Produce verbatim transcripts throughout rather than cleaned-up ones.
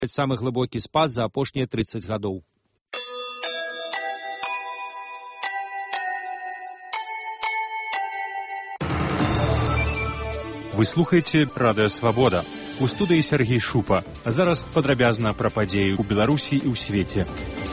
Самы глыбокі спад за апошнія трыццаць гадоў. Вы слухаеце Радыё Свабода. У студыі Сергей Шупа. А зараз падрабязна пра падзеі ў Беларусі і ў свеце.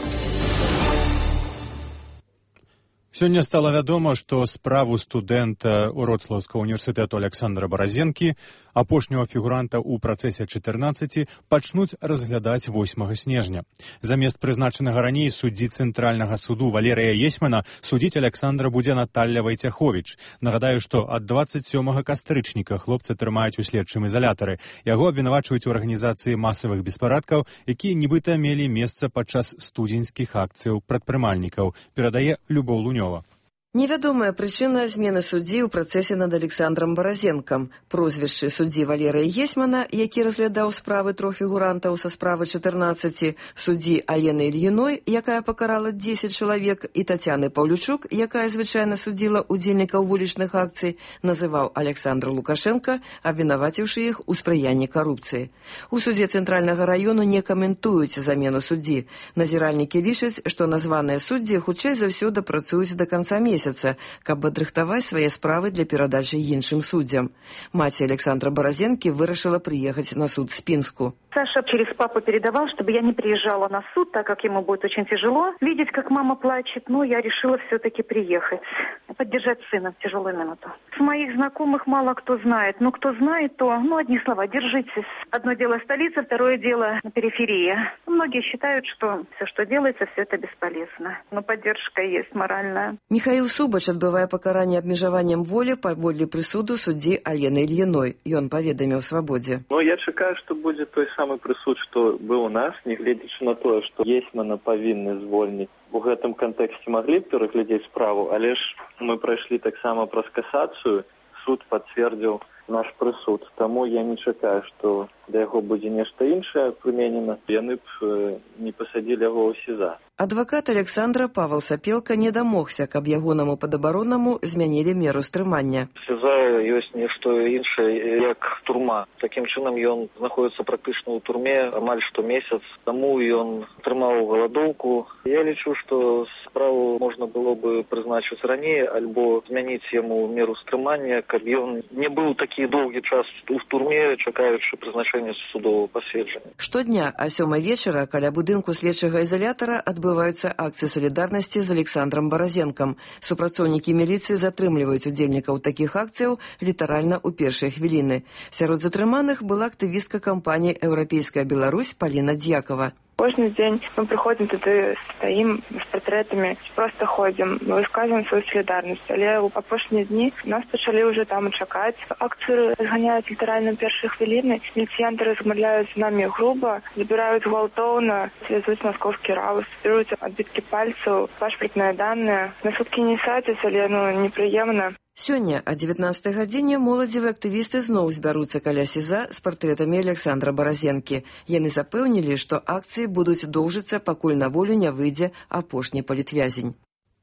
Сёння стала вядома, што справу студэнта Вроцлаўскага універсітэту Александра Баразенкі, апошняго фігуранта ў працэсе чатырнаццаці, пачнуць разглядаць восьмага снежня. Замест прызначанага раней суддзі Цэнтральнага суду Валерыя Есьмана судзіць Александра будзе Наталля Вайцяховіч. Нагадаю, што ад дваццаць сёмага кастрычніка хлопца трымаюць у следчым изолятары. Яго абвінавачваюць у арганізацыі масавых беспарадкаў, якія нібыта мелі месца падчас студзеньскіх акцыяў прадпрымальнікаў, перадае Любоў Лунёва. Невядомая прычына змены суддзі ў працэсе над Александрам Баразенкам. Прозвішчы суддзі Валерыя Есьмана, які разглядаў справы трох фігурантаў са справы чатырнаццаці, суддзі Алены Ільіной, якая пакарала дзесяць чалавек, і Тацяны Паўлючук, якая звычайна судзіла удзельнікаў вулічных акцый, называў Александр Лукашенко, абвінаваціўшы іх у спрыянні карупцыі. У судзе Цэнтральнага раёну не каментуюць замену суддзі. Назіральнікі лічаць, што названыя суддзі хутчэй за ўсё дапрацуюць да канца месяца, каб адрыхтаваць свае справы для перадачы іншым суддзям. Маці Александра Баразенкі вырашыла приехать на суд в Пинску. Саша через папу передавал, чтобы я не приезжала на суд, так как ему будет очень тяжело видеть, как мама плачет, но я решила все-таки приехать, поддержать сына в тяжелую минуту. С моих знакомых мало кто знает, но кто знает, то, ну, одни слова, держитесь. Одно дело столица, второе дело периферия. Многие считают, что все, что делается, все это бесполезно, но поддержка есть моральная. Михаил Субач адбывае пакаранне абмежаваннем волі паводле прысуду суддзі Алены Ільіной. Ён паведаміў Свабодзе. Ну, я чакаю, што будзе той самы прысуд, што быў у нас, нягледзячы на тое, што Есьмана павінны звольніць. У гэтым кантэксце маглі б пераглядзець справу, але ж мы прайшлі таксама праз касацыю, суд пацвердзіў наш прысуд. Таму я не чакаю, што да яго будзе нешта іншае прыменена. Яны б э, не пасадзілі яго ў СІЗА. Адвакат Александра Павел Сапелка не дамогся, каб ягонаму падабароннаму змянілі меру стрымання. СІЗА ёсць нешто іншае, як турма. Такім чынам ён знаходзіцца практычна ў турме амаль што месяц. Таму ён атрымаў галадоўку. Я лічу, што справу можна было бы прызначыць раней, альбо змяніць яму меру стрымання, каб ён не быў такі доўгі час у турме, чакаючы прызначэння судового паседжання. Штодня а сёмай вечара каля будынку следчага изолятара адбываюцца акцыі салідарнасці з Александром Баразенкам. Супрацоўнікі міліцыі затрымліваюць удзельнікаў такіх акцыяў літаральна ў першыя хвіліны. Сярод затрыманых была актывістка кампаніі «Еўрапейская Беларусь» Полина Дьякова. Кожны дзень мы прыходзім туды, стаім з партрэтамі, проста ходзім, высказваем сваю салідарнасць. Але ў апошнія дні нас пачалі ўжо там чакаць. Акцыю разганяюць літаральна першыя хвіліны. Міліцыянты размаўляюць з намі груба, забіраюць гвалтоўна, звязуць маскоўскі раус, беруць адбіткі пальцаў, пашпартныя даныя. На суткі не садзяць, але ну, непрыемна. Сёння о дзевятнаццатай гадзіне моладзевыя актывісты зноў збяруцца каля СІЗА з партрэтамі Александра Баразенкі. Яны запэўнілі, што акцыі будуць доўжыцца, пакуль на волю не выйдзе апошні палітвязень.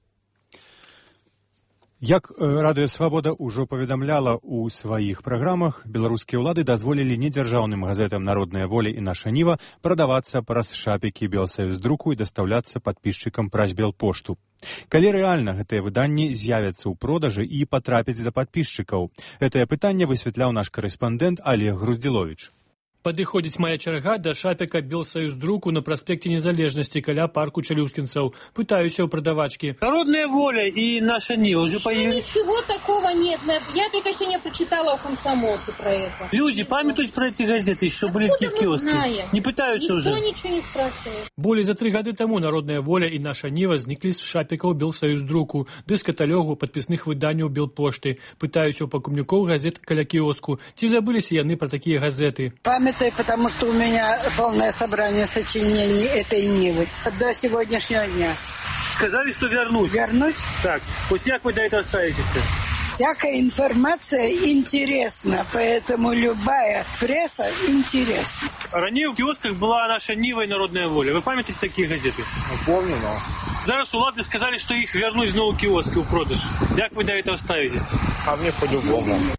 Як Радыё Свабода ўжо паведамляла ў сваіх праграмах, беларускія ўлады дазволілі недзяржаўным газетам «Народная воля» і «Наша Ніва» прадавацца праз шапікі Белсаюздруку і дастаўляцца падпісчыкам праз Белпошту. Калі рэальна гэтыя выданні з'явяцца ў продажы і патрапяць да падпісчыкаў? Гэтае пытанне высвятляў наш карэспандэнт Олег Груздзіловіч. Падыходзіць моя чарга да шапіка Белсаюздруку на праспекце Незалежнасці каля парку Чалюскінцаў. Пытаюся у продавачки. Народная воля и наша Нива уже появились. Ничего такого нет. Я только сегодня прочитала у комсомолки про это. Люди памятуют про эти газеты, еще были в киоске. Не пытаются Никто уже. Никто ничего не спрашивает. Более за три года тому Народная воля и наша Нива зніклі з шапікаў Белсаюздруку, ды з каталогу падпісных выданняў Белпошты. Пытаюся у пакупнікоў газет каля кіоску. Ці забыліся яны про такие газеты? Потому что у меня полное собрание сочинений этой Нивы до сегодняшнего дня. Сказали, что вернуть. Вернуть? Так, вот как вы до этого ставитесь? Всякая информация интересна, поэтому любая пресса интересна. Ранее в киосках была наша Нива и Народная воля. Вы памятаете такие газеты? Помню, но... Зараз улады сказали, что их вернуть знову киоски у продаж. Как вы до этого ставитесь? А мне по-любому.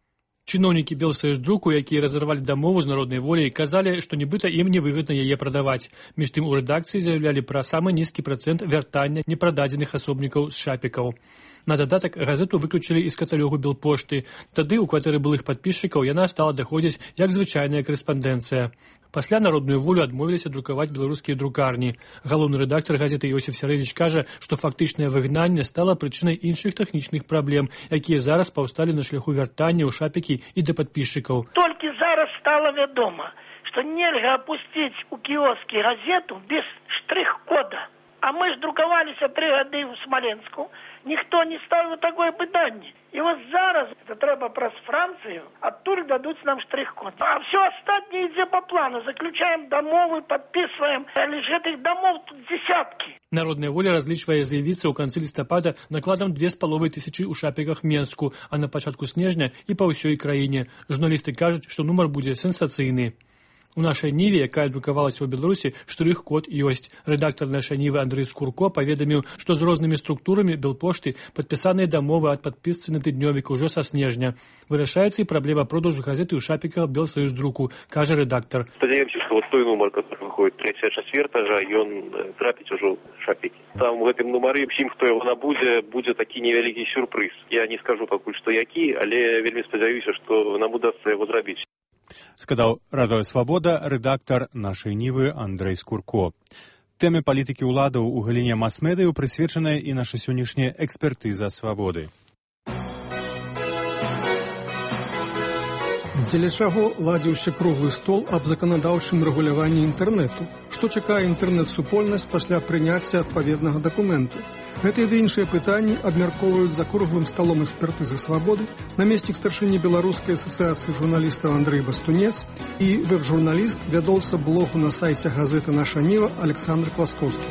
Чыноўнікі Белсаюздруку, якія разарвалі дамову з народнай воляй, казалі, што нібыта ім невыгадна яе прадаваць. Між тым у рэдакцыі заяўлялі пра самы нізкі працэнт вяртання непрададзеных асобнікаў з шапікаў. На дадатак газету выключылі з каталогу Белпошты. Тады ў кватэры былых падпісчыкаў яна стала даходзіць як звычайная карэспандэнцыя. Пасля народную волю адмовіліся друкаваць беларускія друкарні. Галоўны рэдактар газеты Іосиф Сярэвіч кажа, што фактычнае выгнанне стала прычынай іншых тэхнічных праблем, якія зараз паўсталі на шляху вяртання ў шапікі і да падпісчыкаў. Толькі зараз стала вядома, што нельга апусціць у кіоскі газету без штрых-кода. А мы ж друкаваліся тры гады ў Смаленску. Ніхто не ставіў такое пытанне. І вось зараз, это трэба праз Францыю, адтуль дадуць нам штрых-код. А все астатняе ідзе по плану. Заключаем дамовы, подписываем. Але ж гэтых дамов тут десяткі. Народная воля разлічвае заявіцца ў канцы лістапада накладам две з паловай тысячы ў шапіках Менску, а на пачатку снежня і па ўсёй краіне. Журналісты кажуць, што нумар будзе сенсацыйны. У нашай Ніве, якая друкавалася ў Беларусі, штрых-код ёсць. Рэдактар нашай Нівы Андрэй Скурко паведаміў, што з рознымі структурамі Белпошты падпісаныя дамовы ад падпісцы на тыднёвік ужо са снежня. Вырашаецца і праблема продажу газеты ў шапіках Белсаюздруку, кажа рэдактар. Спадзяёмся, што вот той нумар, который выходит трэцяга чацвертага, ён трапіць ужо ў шапікі. Там у гэтым нумары ўсім, хто яго набудзе, будзе такі невялікі сюрпрыз. Я не скажу пакуль што які, але вельмі спадзяюся, што нам удасца яго зрабіць. Сказаў Радыё Свабода рэдактар нашай Нівы Андрэй Скурко. Тэме палітыкі ўладаў у галіне мас-медыяў прысвечаная і наша сённяшняя экспертыза свабоды. Дзеля чаго ладзіўся круглы стол аб заканадаўчым рэгуляванні інтэрнэту? Што чакае інтэрнэт-супольнасць пасля прыняцця адпаведнага дакументу? Гэтыя ды іншыя пытанні абмяркоўваюць за круглым сталом экспертызы свабоды намеснік старшыні Беларускай асацыяцыі журналістаў Андрэй Бастунец і веб-журналіст, вядоўца блогу на сайце газеты «Наша Ніва» Александр Класкоўскі.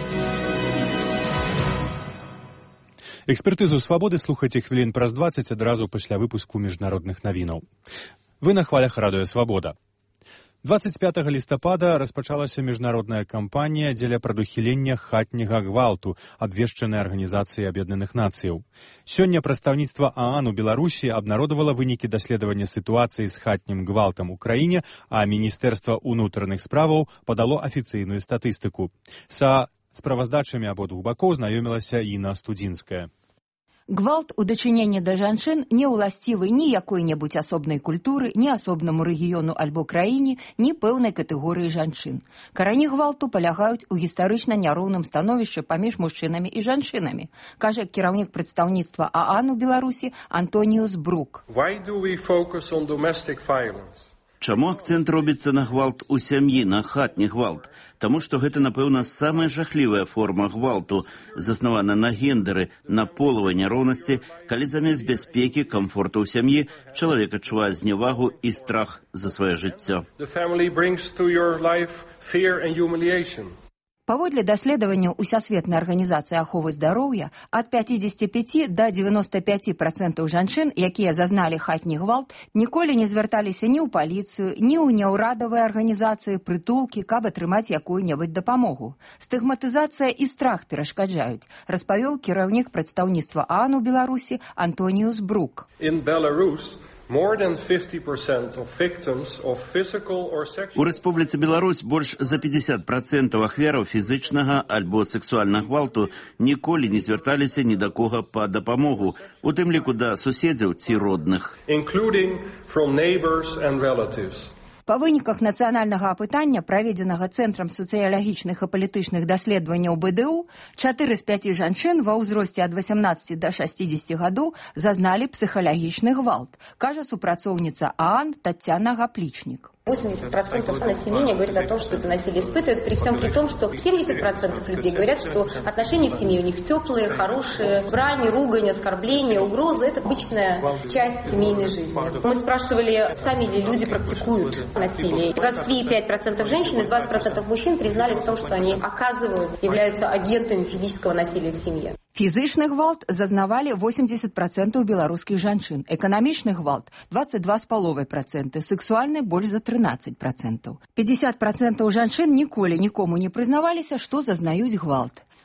Экспертызу свабоды слухайце хвілін праз дваццаць адразу пасля выпуску міжнародных навінаў. Вы на хвалях Радыё Свабода. дваццаць пятага лістапада распачалася міжнародная кампанія дзеля прадухілення хатняга гвалту, абвешчанай Арганізацыяй Аб'яднаных Нацыяў. Сёння прадстаўніцтва ААН у Беларусі абнародавала вынікі даследавання сітуацыі з хатнім гвалтам у краіне, а Міністэрства ўнутраных справаў падало афіцыйную статыстыку. Са справаздачамі абодвух бакоў знаёмілася Інна Студзінская. Гвалт у дачыненні да жанчын не ўласцівы ні якой-небудзь асобнай культуры, ні асобнаму рэгіёну альбо краіне, ні пэўнай катэгорыі жанчын. Карані гвалту палягаюць у гістарычна няроўным становішчы паміж мужчынамі і жанчынамі, кажа кіраўнік прадстаўніцтва ААН у Беларусі Антоніус Брук. Why do we focus on domestic violence? Чаму акцэнт робіцца на гвалт у сям'і, на хатні гвалт? Таму што гэта, напэўна, самая жахлівая форма гвалту, заснавана на гендеры, на полавай няроўнасці, калі замест бяспекі, камфорту ў сям'і чалавек адчувае зневагу і страх за сваё жыццё. The family brings to your life fear and humiliation. Паводле даследаванняў Усесветнай арганізацыі аховы здароўя, ад пяцьдзесят пять да девяноста пяти процентов жанчын, якія зазналі хатні гвалт, ніколі не звярталіся ні ў паліцыю, ні ў няўрадавыя арганізацыі, прытулкі, каб атрымаць якую-небудзь дапамогу. Стыгматызацыя і страх перашкаджаюць, распавёў кіраўнік прадстаўніцтва ААН у Беларусі Антоніус Брук. In Belarus, more than fifty percent of victims of physical or sexual... У Рэспубліцы Беларусь больш за пятьдесят процентов ахвяраў фізычнага альбо сексуальнага гвалту ніколі не звярталіся ні да кога па дапамогу, у тым ліку да суседзяў ці родных. Including from neighbors and relatives. Па выніках нацыянальнага апытання, праведзенага Цэнтрам сацыялагічных і палітычных даследаванняў БДУ, чатыры з пяці жанчын ва ўзросце ад восемнадцати да шестидесяти гадоў зазналі псіхалагічны гвалт, кажа супрацоўніца ААН Тацяна Гаплічнік. восемьдесят процентов населения говорит о том, что это насилие испытывает, при всем при том, что семьдесят процентов людей говорят, что отношения в семье у них теплые, хорошие, брань, ругань, оскорбления, угрозы – это обычная часть семейной жизни. Мы спрашивали, сами ли люди практикуют насилие. двадцать три и пять десятых процента женщин и двадцать процентов мужчин признались в том, что они оказывают, являются агентами физического насилия в семье. Фізычны гвалт зазнавалі восемьдесят процентов беларускіх жанчын, эканамічны гвалт – двадцать два з паловай процента, сексуальны больш за тринадцать процентов. пятьдесят процентов жанчын ніколі нікому не прызнаваліся, што зазнаюць гвалт.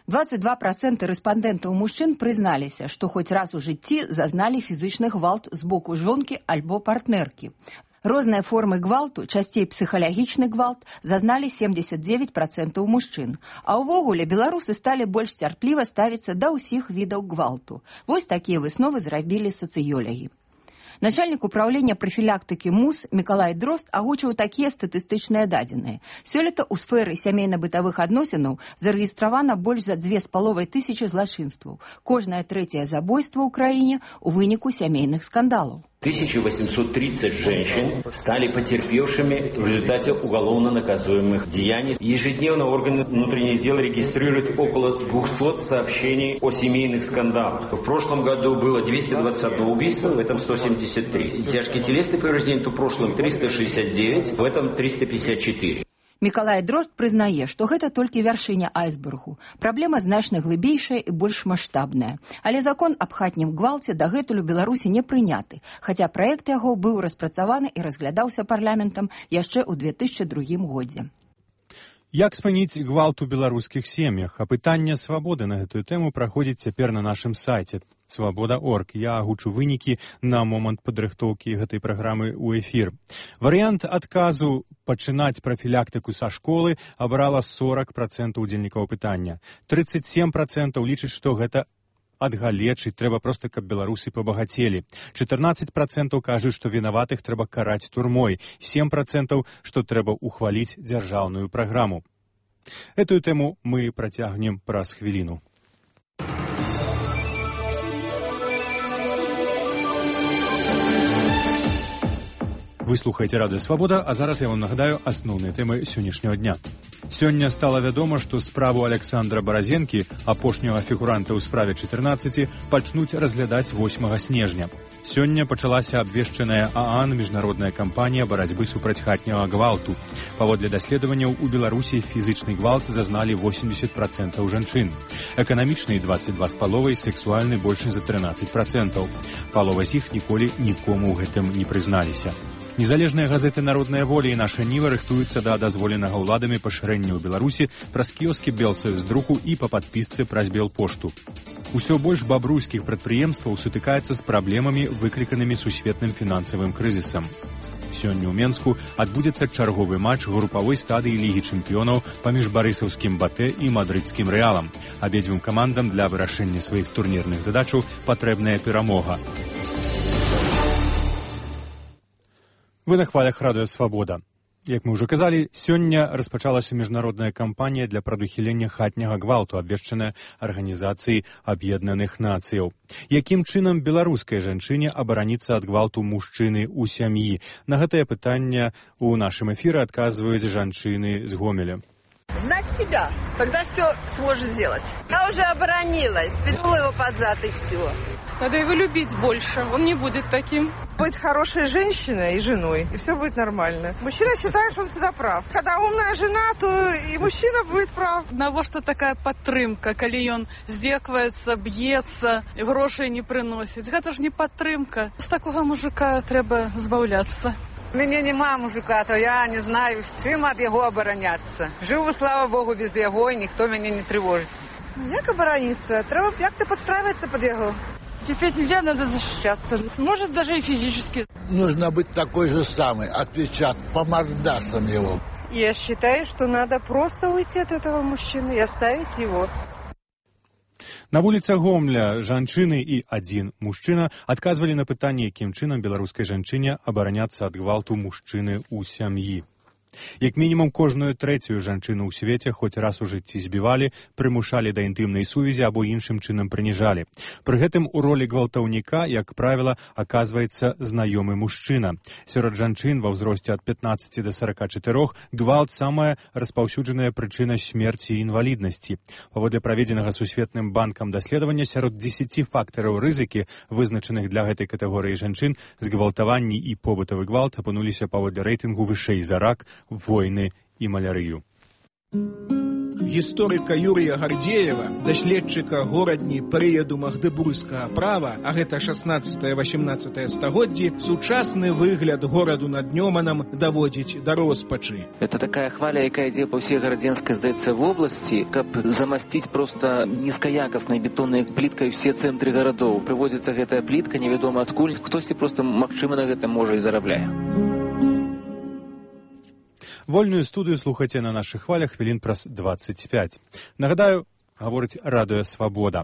двадцать два процента рэспандэнтаў мужчын прызналіся, што хоць раз у жыцці зазналі фізычны гвалт з боку жонкі альбо партнеркі. Розныя формы гвалту, часцей псіхалагічны гвалт, зазналі семьдесят девять процентов мужчын. А ўвогуле беларусы сталі больш цярпліва ставіцца да ўсіх відаў гвалту. Вось такія высновы зрабілі сацыёлагі. Начальник управления профилактики МУС Миколай Дрозд агучыў такія статыстычныя дадзеныя. Сёлета ў сферы сямейна-бытавых адносінаў зарэгістравана больш за две з паловай тысячы злачынстваў. Кожнае трэцяе забойство ў краіне ў выніку сямейных скандалаў. тысяча восемьсот тридцать женщин стали потерпевшими в результате уголовно наказуемых деяний. Ежедневно органы внутренних дел регистрируют около двухсот сообщений о семейных скандалах. В прошлом году было двести двадцать одно убийство, в этом сто семьдесят три. Тяжкие телесные повреждения то в прошлом триста шестьдесят девять, в этом триста пятьдесят четыре. Миколай Дрозд прызнае, што гэта толькі вяршыня айсбергу. Праблема значна глыбейшая і больш маштабная. Але закон аб хатнім гвалце дагэтуль у Беларусі не прыняты, хаця праект яго быў распрацаваны і разглядаўся парламентам яшчэ ў две тысячы другім годзе. Як спыніць гвалт у беларускіх сем'ях? Апытанне свабоды на гэтую тэму праходзіць цяпер на нашым сайце свабода точка орг. Я агучу вынікі на момант падрыхтоўкі гэтай праграмы ў эфір. Варыянт адказу пачынаць прафілактыку са школы абрала сорок процентов удзельнікаў пытання. тридцать семь процентов лічаць, што гэта адгалечыць, трэба проста, каб беларусы пабагацелі. чатырнаццаць процентов кажуць, што вінаватых трэба караць турмой. семь процентов, што трэба ухваліць дзяржаўную праграму. Этую тэму мы працягнем праз хвіліну. Вы слухаеце радыё «Свабода», а зараз я вам нагадаю асноўныя тэмы сённяшняга дня. Сёння стала вядома, што справу Александра Баразенкі, апошняга фігуранта ў справе чатырнаццаці, пачнуць разглядаць восьмага снежня. Сёння пачалася абвешчаная ААН міжнародная кампанія барацьбы супраць хатняга гвалту. Паводле даследаванняў у Беларусі фізычны гвалт зазналі восемьдесят процентов жанчын. Эканамічны двадцать два з паловай, сексуальны больш за тринадцать процентов. Палова з іх ніколі нікому ў гэтым не прызналіся. Незалежныя газеты «Народная воля» і «Наша Ніва» рыхтуюцца да дазволенага ўладамі пашырэння ў Беларусі праз кіёскі Белсоюздруку і па падпісцы праз Белпошту. Усё больш бабруйскіх прадпрыемстваў сутыкаецца з праблемамі, выкліканымі сусветным фінансавым крызісам. Сёння ў Менску адбудзецца чарговы матч групавой стадыі Лігі чэмпіёнаў паміж барысаўскім «Батэ» і мадрыдскім «Рэалам». Абедзвюм камандам для вырашэння сваіх турнірных задачаў патрэбная перамога. Вы на хвалях радыё «Свабода». Як мы ўжо казалі, сёння распачалася міжнародная кампанія для прадухілення хатняга гвалту, абвешчаная Арганізацыяй Аб'яднаных Нацыяў. Якім чынам беларускай жанчыне абараніцца ад гвалту мужчыны ў сям'і? На гэтае пытанне ў нашым эфіры адказваюць жанчыны з Гомеля. Знать себя, тогда все сможешь сделать. Я уже оборонилась, пнула его под зад и все. Надо его любить больше, он не будет таким. Быть хорошей женщиной и женой, и все будет нормально. Мужчина считает, что он всегда прав. Когда умная жена, то и мужчина будет прав. Одного, что такая падтрымка, калі он здзекваецца, б'ецца, грошай не прыносіць. Гэта ж не падтрымка. З такога мужика трэба збаўляцца. У мяне няма мужика, то я не знаю, з чым ад яго абараняцца. Жыву, слава Богу, без яго, і ніхто мяне не трывожыць. Як абараніцца? Трэба як-то подстраиваться под яго. Теперь нельзя, надо защищаться. Может, даже и физически. Нужно быть такой же самой, отвечать по мордасам его. Я считаю, что надо просто уйти от этого мужчины и оставить его. На вуліцах Гомля жанчыны і адзін мужчына адказвалі на пытанне, якім чынам беларускай жанчыне абараняцца ад гвалту мужчыны ў сям'і. Як мінімум кожную трэцюю жанчыну ў свеце хоць раз у жыцці збівалі, прымушалі да інтымнай сувязі або іншым чынам прыніжалі. Пры гэтым у ролі гвалтаўніка, як правіла, аказваецца знаёмы мужчына. Сярод жанчын ва ўзросце ад пятнаццаці да сорока чатырох гвалт самая распаўсюджаная прычына смерці і інваліднасці. Паводле праведзенага Сусветным банкам даследавання сярод дзесяці фактараў рызыкі, вызначаных для гэтай катэгорыі жанчын, згвалтаванні і побытавы гвалт апынуліся паводле рэйтынгу вышэй за рак, войны і малярыю. гісторыка Юрія Гардзеева, даследчыка горадні перыяду магдэбургскага права, а гэта шаснаццатае-васемнаццатае стагоддзі, сучасны выгляд гораду над Нёманам даводзіць да роспачы. Это такая хваля, якая ідзе па ўсей гарадзенскай, здаецца, вобласці, каб замасціць проста нізкаякаснай бетоннай пліткай усе цэнтры гарадоў. Прыводзіцца гэтая плітка, невядома адкуль, хтосьці проста, магчыма, на гэта можа і зарабляе. Вольную студыю слухайце на нашых хвалях хвілін праз дваццаць пяць. Нагадаю, гаворыць радыё «Свабода».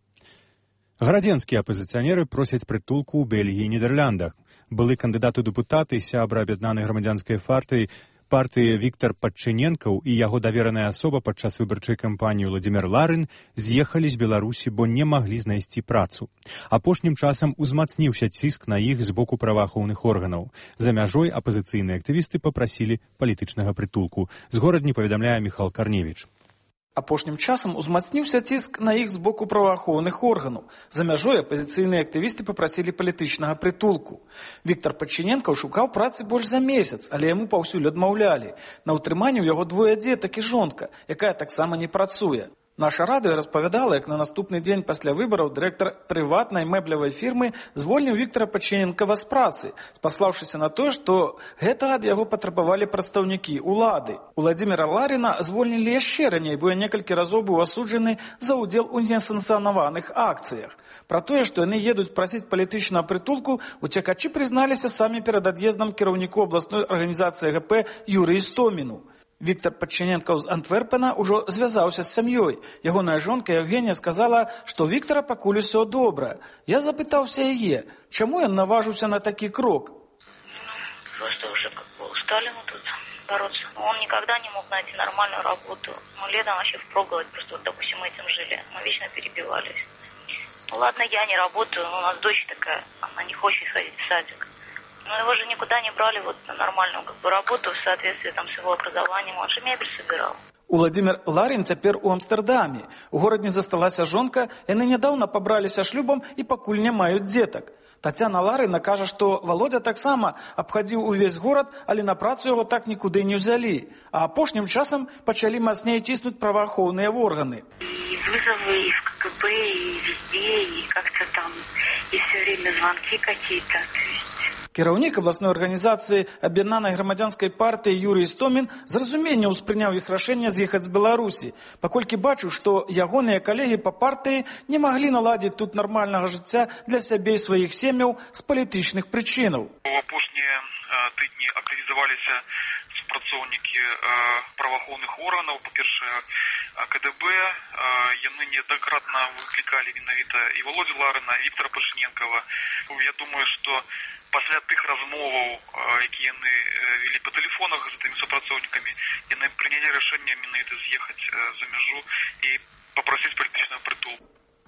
Гарадзенскія апазіцыянеры просяць прытулку ў Бельгіі і Нідерландах. Былы кандыдат у дэпутаты, сябра аб'яднанай грамадзянскай партыі, партыі Віктар Падчыненкаў і яго давераная асоба падчас выбарчай кампаніі Владзімір Ларын з'ехалі з Беларусі, бо не маглі знайсці працу. Апошнім часам узмацніўся ціск на іх з боку праваахоўных органаў. За мяжой апазіцыйныя актывісты папрасілі палітычнага прытулку. З горадні паведамляе Міхал Карневіч. Апошнім часам узмацніўся ціск на іх з боку праваахоўных органаў. За мяжой апазіцыйныя актывісты папрасілі палітычнага прытулку. Віктар Падчыненкаў шукаў працы больш за месяц, але яму паўсюль адмаўлялі. На ўтрыманні ў яго двое дзетак і жонка, якая таксама не працуе. Наша радыё распавядала, як на наступны дзень пасля выбараў дырэктар прыватнай мэблевай фірмы звольніў Віктара Падчыненкава з працы, спаслаўшыся на тое, што гэта ад яго патрабавалі прадстаўнікі улады. Владзіміра Ларіна звольнілі яшчэ раней, бо некалькі разоў быў асуджаны за ўдзел у несанкцыянаваных акцыях. Пра тое, што яны едуць прасіць палітычнага прытулку, уцекачы прызналіся самі перад ад'ездам кіраўніку абласной арганізацыі ГП Юрыю Істоміну. Віктар Падчыненкаў з Антверпена ўжо звязаўся з сям'ёй. Ягоная жонка Евгенія сказала, што Віктара пакуль усё добра. Я запытаўся яе, чаму ён наважыўся на такі крок. Просто уже как бы устали мы тут бороться. Он никогда не мог найти нормальную работу. Мы летом вообще впроголодь, просто вот, допустим, мы этим жили. Мы вечно перебивались. Ну ладно, я не работаю, но у нас дочь такая, она не хочет ходить в садик. Но его же никуда не брали вот на нормальную как бы, работу в соответствии там, с его образованием. Он же мебель собирал. Владзімір Ларін цяпер у Амстэрдаме. У горадні засталася жонка, яны нядаўна пабраліся шлюбам і пакуль не маюць дзетак. Тацяна Ларына кажа, што Володя таксама абхадзіў увесь горад, але на працу яго так нікуды не ўзялі. А апошнім часам пачалі мацней ціснуць праваахоўныя органы. И вызовы, и в КГБ, и везде, и как-то там, и все время звонки какие-то. Кіраўнік абласной арганізацыі аб'яднанай грамадзянскай партыі Юрый Істомін з разуменнем успрыняў іх рашэнне з'ехаць з Беларусі, паколькі бачыў, што ягоныя калегі па партыі не маглі наладзіць тут нармальнага жыцця для сябе і сваіх сем'яў з палітычных прычынаў. У апошнія тыдні актывізаваліся супрацоўнікі праваахоўных органаў, па-першае, КДБ, яны неаднакратна выклікалі менавіта і Володю Ларына, і Віктара Падчыненкава. Я думаю, што пасля тых размоваў, якія яны вели па тэлефонах з тымі супрацоўнікамі, яны прынялі рашэнне менавіта з'ехаць за мяжу і папрасіць палітычнага прытулку.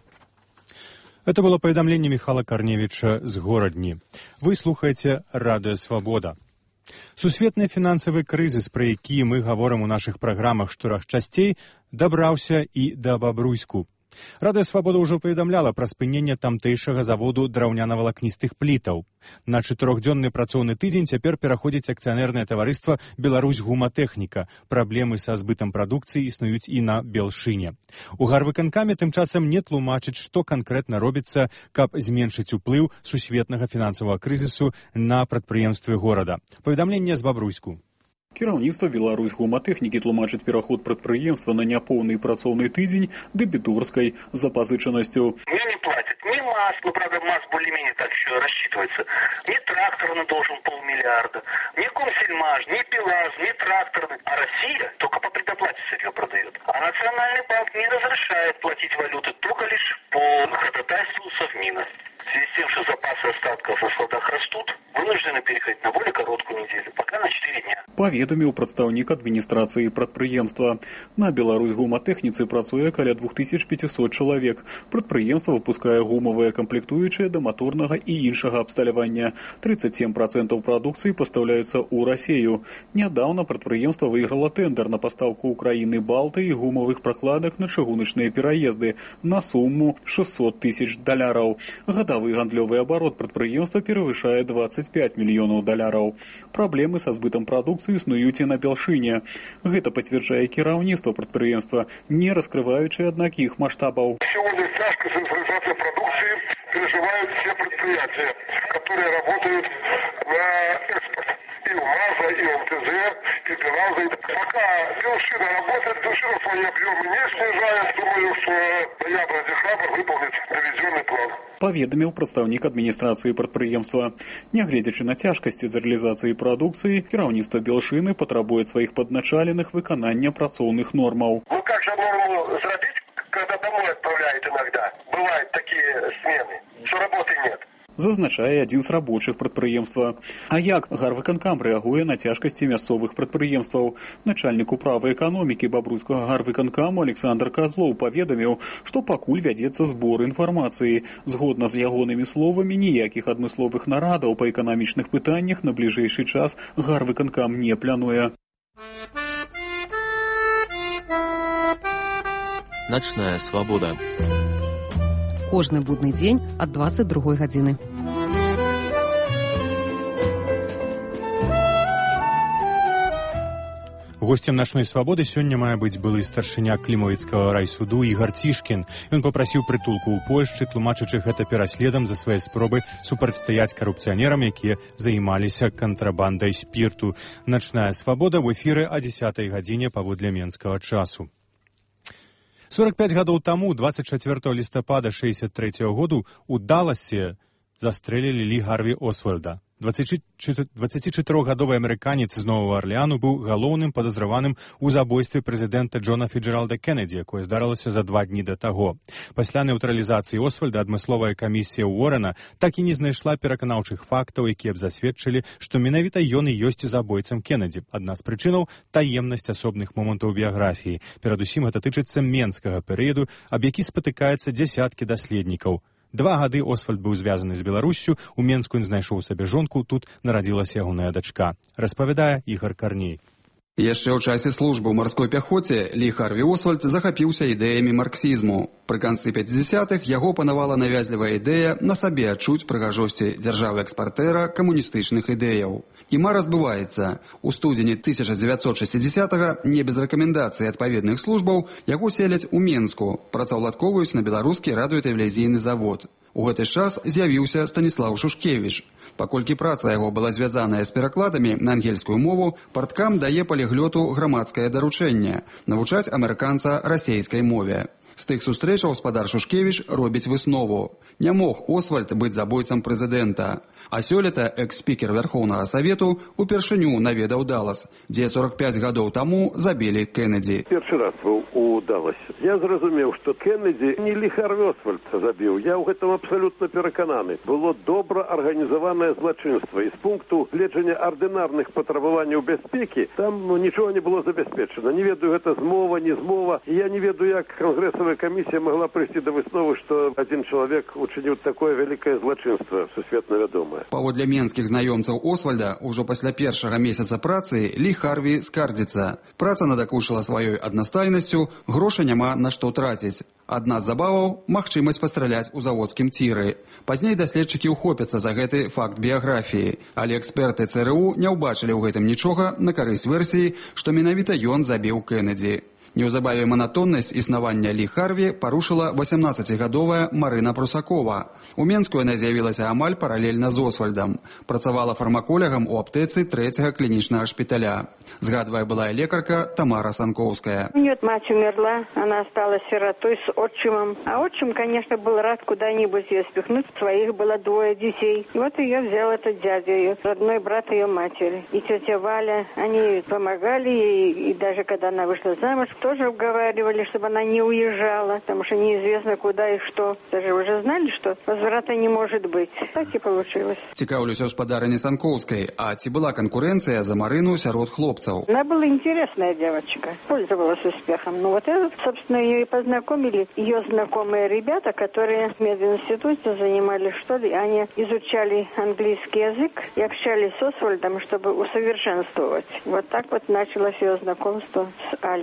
Это было паведамленне Міхала Карневіча з горадні. Вы слухаеце радыё «Свабода». Сусветны фінансавы крызіс, пра які мы гаворым у нашых праграмах шторах часцей, дабраўся і да Бабруйску. Радыё «Свабода» ўжо паведамляла пра спыненне тамтэйшага заводу драўняна-валакністых плітаў. На чатырохдзённы працоўны тыдзень цяпер пераходзіць акцыянернае таварыства «Беларусь гуматэхніка». Праблемы са збытам прадукцыі існуюць і на Белшыне. У гарвыканкаме тым часам не тлумачыць, што канкрэтна робіцца, каб зменшыць уплыў сусветнага фінансавага крызісу на прадпрыемствы горада. Паведамленне з Бабруйску. Кіраўніцтва «Беларусь гуматэхнікі» тлумачыць пераход прадпрыемства на няпоўны працоўны тыдзень дэбіторскай запазычанасцю. Мне не платят ни МАЗ, ну, правда, МАЗ более-менее так еще рассчитывается, ни трактор он должен полмиллиарда, ни Комсельмаш, ни ПИЛАЗ, ни трактор. А Россия только по предоплате сырье продает. А Национальный банк не разрешает платить валюты, только лишь по ходатайству Совмина. В связи с тем, что запасы остатков на складах растут, вынуждены переходить на более короткую неделю, пока на четыре дня. Паведаміў прадстаўнік адміністрацыі прадпрыемства. На Беларусь гуматэхніцы працуе каля две тысячи пятьсот чалавек. Прадпрыемства выпускае гумавыя камплектуючыя да маторнага і іншага абсталявання. тридцать семь процентов прадукцыі пастаўляецца ў Расею. Нядаўна прадпрыемства выйграла тэндер на пастаўку ўкраіны Балты і гумавых пракладак на чыгуначныя пераезды на суму шестьсот тысяч даляраў. Гадавы гандлёвы абарот прадпрыемства перавышае двадцать пять мільёнаў даляраў. Праблемы са збытам прадукцыі існуюць і на Белшыне. Гэта пацвярджае кіраўніцтва прадпрыемства, не раскрываючы, аднак, іх маштабаў. Сегодня тяжко централизация продукции переживают все предприятия, которые работают на экспорт. И УАЗа, и ОМТЗ, и БелАЗа. Пока Белшина работает, Белшина свои объемы не снижает. Думаю, что ноябрь-декабрь выполнит доведенный план. Паведаміў прадстаўнік адміністрацыі прадпрыемства. Нягледзячы на цяжкасці з рэалізацыі прадукцыі, кіраўніцтва Белшыны патрабуе сваіх падначаленых выканання працоўных нормаў. Ну как же норму зробить, когда домой отправляют иногда? Бывают такие смены, что работы нет. Зазначае адзін з рабочых прадпрыемства. А як гарвыканкам рэагуе на цяжкасці мясцовых прадпрыемстваў? Начальнік управы эканомікі бабруйскага гарвыканкаму Александр Козлоў паведаміў, што пакуль вядзецца збор інфармацыі. Згодна з ягонымі словамі, ніякіх адмысловых нарадаў па эканамічных пытаннях на бліжэйшы час гарвыканкам не плануе. Начная свабода. Кожны будны дзень ад дваццаць другой гадзіны. Гостем «Начной свабоды» сёння мае быць былы старшыня клімавіцкага райсуду Ігар Цішкін. Ён папрасіў прытулку ў Польшчы, тлумачачы гэта пераследам за свае спробы супрацьстаяць карупцыянерам, якія займаліся кантрабандай спірту. «Начная свабода» ў эфіры о дзесятай гадзіне паводле менскага часу. сорок пять гадоў таму, двадцать чацвёртага лістапада шэсцьдзесят трэцяга году, у Даласе застрэлілі Лі Гарві Освальда. дваццацічатырохгадовы амерыканец з Новага Арлеану быў галоўным падазраваным у забойстве прэзідэнта Джона Фіджэралда Кеннеді, якое здарылася за два дні да таго. Пасля нейтралізацыі Освальда адмысловая камісія Уоррена так і не знайшла пераканаўчых фактаў, якія б засведчылі, што менавіта ён і ёсць забойцам Кеннеді. Адна з прычынаў – таемнасць асобных момантаў біяграфіі. Перадусім гэта тычыцца менскага перыяду, аб які спатыкаецца дзясяткі даследнікаў. Два гады Освальд быў звязаны з Беларуссю, у Менску ён знайшоў сабе жонку, тут нарадзілася ягоная дачка. Распавядае Ігар Карней. Яшчэ ў часе службы ў марской пяхоце Лі Гарві Освальд захапіўся ідэямі марксізму. Пры канцы пяцідзясятых яго панавала навязлівая ідэя на сабе адчуць прыгажосці дзяржавы-экспартэра камуністычных ідэяў. І мара збываецца. У студзені тысяча дзевяцьсот шэсцідзясятага, не без рэкамендацыі адпаведных службаў, яго селяць у Менску, працаўладковаюць на беларускі радыётэлевізійны завод. У гэты час з'явіўся Станіслаў Шушкевіч. Паколькі праца яго была звязаная з перакладамі на ангельскую мову, парткам дае паліглёту грамадскае даручэнне – навучаць амерыканца расейскай мове. З тых сустрэчаў спадар Шушкевіч робіць выснову. Не мог Освальд быць забойцам прэзідэнта. А сёлета экс-спікер Вярхоўнага Савету упершыню наведаў Далас, дзе сорок пять гадоў таму забілі Кеннеді. Першы раз быў у Даласе. Я зразумеў, што Кеннеді не Лі Гарві Освальд забіў. Я ў гэтым абсалютна перакананы. Было добра арганізаванае злачынства. І з пункту гледжання ардынарных патрабаванняў бяспекі там ну, нічога не было забяспечана. Не ведаю, гэта змова, не змова. І я не ведаю, як кангрэсавая камісія магла прыйсці да высновы, што адзін чалавек учыніў такое вялікае злачынства, сусветна вядомае. Паводле менскіх знаёмцаў Освальда, ужо пасля першага месяца працы Лі Гарві скардзіцца. Праца надакушыла сваёй аднастайнасцю, грошы няма на што траціць. Адна з забаваў – магчымасць пастраляць у заводскім ціры. Пазней даследчыкі ўхопяцца за гэты факт біяграфіі, але эксперты ЦРУ не ўбачылі ў гэтым нічога на карысць версіі, што менавіта ён забіў Кеннеді. Неўзабаве манатоннасць існавання Лі Гарві парушыла восемнаццацігадовая Марына Прусакова. У Менску яна з'явілася амаль паралельна з Освальдам. Працавала фармаколягам у аптэцы трэцяга клінічнага шпіталя. Згадвае былая лекарка Тамара Санковская. У нее мать умерла, она осталась сиротой с отчимом. А отчим, конечно, был рад куда-нибудь ее спихнуть. Своих было двое детей. И вот ее взял этот дядя, ее родной брат ее матери. И тетя Валя, они помогали ей. И даже когда она вышла замуж, тоже уговаривали, чтобы она не уезжала, потому что неизвестно куда и что. Даже уже знали, что возврата не может быть. Так и получилось. Цікаўлюся гаспадарыні Санковскай, а ці была конкуренция за Марыну сярод хлопцаў? Она была интересная девочка, пользовалась успехом. Ну вот это, собственно, ее и познакомили ее знакомые ребята, которые в мединституте занимались, что ли, они изучали английский язык и общались с Освальдом, чтобы усовершенствовать. Вот так вот началось ее знакомство с Аликом, как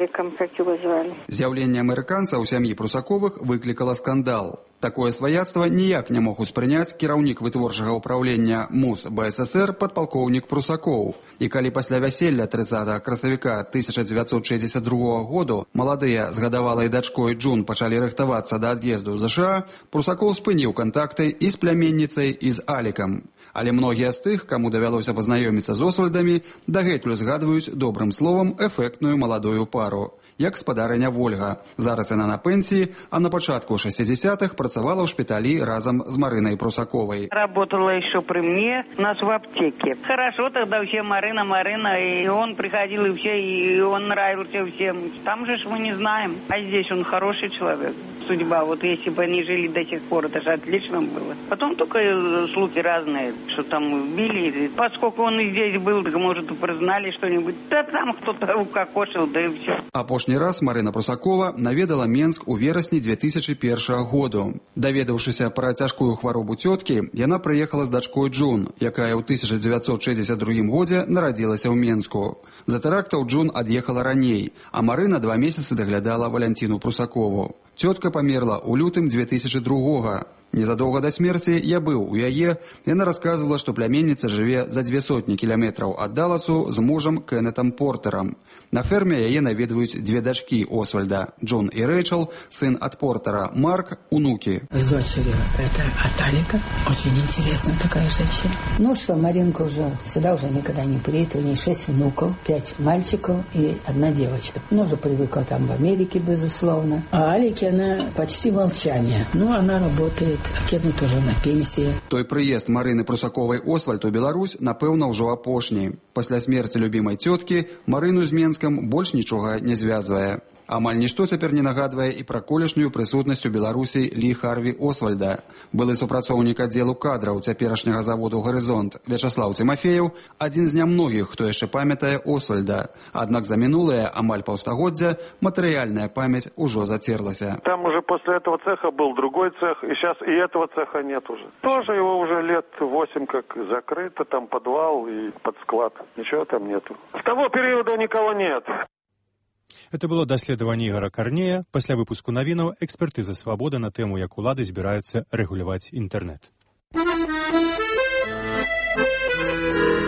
як его звали. З'яўленне амерыканца ў сям'і Прусаковых выклікала скандал. Такое сваяцтва ніяк не мог успрыняць кіраўнік вытворчага ўпраўлення МУС БССР падпалкоўнік Прусакоў. І калі пасля вяселля трыццатага красавіка тысяча дзевяцьсот шэсцьдзесят другога году маладыя з гадавалай дачкой Джун пачалі рыхтавацца да ад'езду ў ЗША, Прусакоў спыніў кантакты і з пляменніцай, і з Алікам. Але многія з тых, каму давялося пазнаёміцца з Освальдамі, дагэтуль згадваюць добрым словам эфектную маладую пару. Як спадарыня Вольга. Зараз яна на пенсіі, а на пачатку шестидесятых працавала ў шпіталі разам з Марынай Прусаковай. Работала еще при мне, у нас в аптеке. Хорошо тогда все Марина, Марина, и он приходил и все, и он нравился всем. Там же ж мы не знаем, а здесь он хороший человек. Судьба, вот если бы они жили до сих пор, это же отлично было. Потом только слухи разные, что там убили. Поскольку он и здесь был, так может и признали что-нибудь. Да там кто-то укокошил, да и все. Апошні раз Марына Прусакова наведала Менск у верасні две тысячи першага году. Даведаўшыся пра цяжкую хваробу цёткі, яна прыехала з дачкой Джун, якая ў тысяча дзевяцьсот шэсцьдесят другім годзе нарадзілася ў Менску. За тэрактаў Джун ад'ехала раней, а Марына два месяцы даглядала Валянціну Прусакову. Цётка памерла ў лютым две тысячи другога. Незадоўга да смерці я быў у яе, яна расказвала, што пляменніца жыве за дзве сотні кіламетраў ад Даласу з мужам Кеннетам Портэрам. На ферме яе наведваюць дзве дачкі Освальда, Джон і Рэйчел, сын ад Портера, Марк, унукі. С дочерью это от Алика. Очень интересная такая женщина. Ну что, Маринка уже сюда уже никогда не приедет. У нее шесть внуков, пять мальчиков и одна девочка. Она уже привыкла там в Америке, безусловно. А Алике она почти молчание. Ну, она работает, а Кеннет уже на пенсии. Той прыезд Марыны Прусаковай Освальд у Беларусь, напэўна, ўжо апошні. Пасля смерці любімай цёткі Марыну з Менскам больш нічога не звязвае. Амаль нішто цяпер не нагадвае і пра колішнюю прысутнасць у Беларусі Лі Харві Освальда. Былы супрацоўнік аддзелу кадраў цяперашняга заводу «Гарызонт» Вячаслаў Цімафеев – адзін з нямногіх, хто яшчэ памятае Освальда. Аднак за мінулае амаль паўстагоддзя матэрыяльная памяць ужо зацерлася. Там уже после этого цеха был другой цех, и сейчас и этого цеха нет уже. Тоже его уже лет восемь как закрыто, там подвал и под склад. Ничего там нету. С того периода никого нет. Это было даследаванне Ігора Карнея. Пасля выпуску навінаў экспертыза «Свабода» на тэму, як улады збіраюцца рэгуляваць інтэрнэт.